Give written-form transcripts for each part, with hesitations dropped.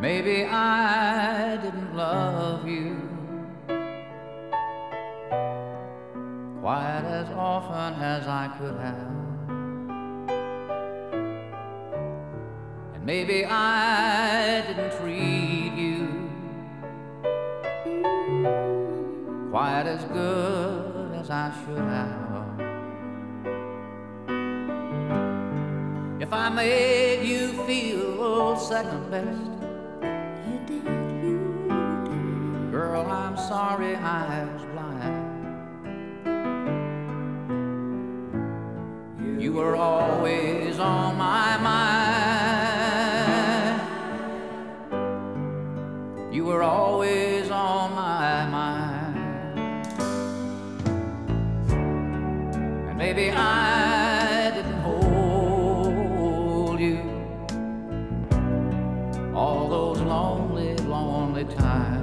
Maybe I didn't love you quite as often as I could have. And maybe I didn't treat you quite as good as I should have. If I made you feel second best, You did. girl, I'm sorry I was blind. You were always on my mind. You were always on my mind. And maybe I didn't hold you all those lonely, lonely times.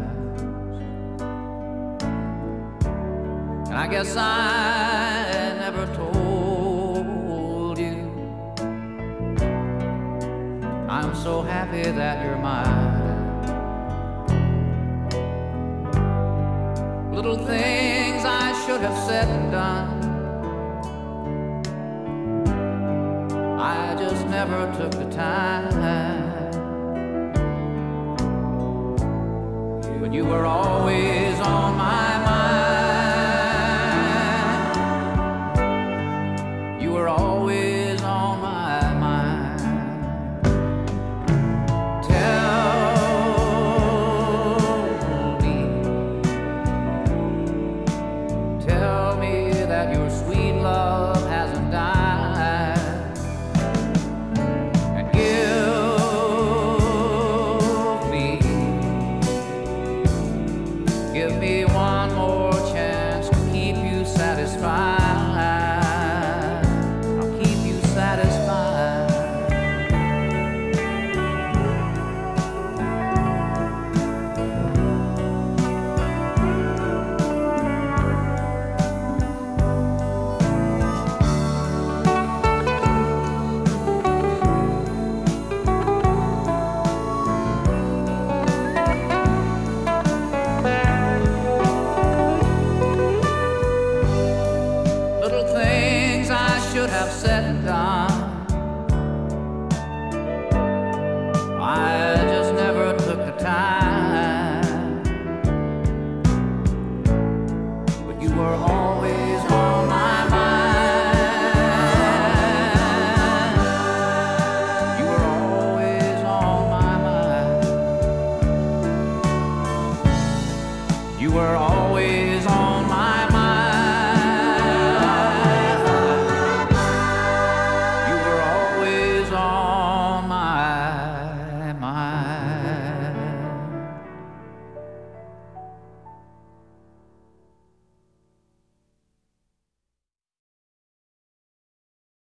And I guess I never told you I'm so happy that you're mine. Little things I should have said and done, I just never took the time. But you were always on my mind. You were always on my mind. Tell me that your sweet love hasn't died. And give me one more chance to keep you satisfied. I'll keep you satisfied. Little things I should have said and done,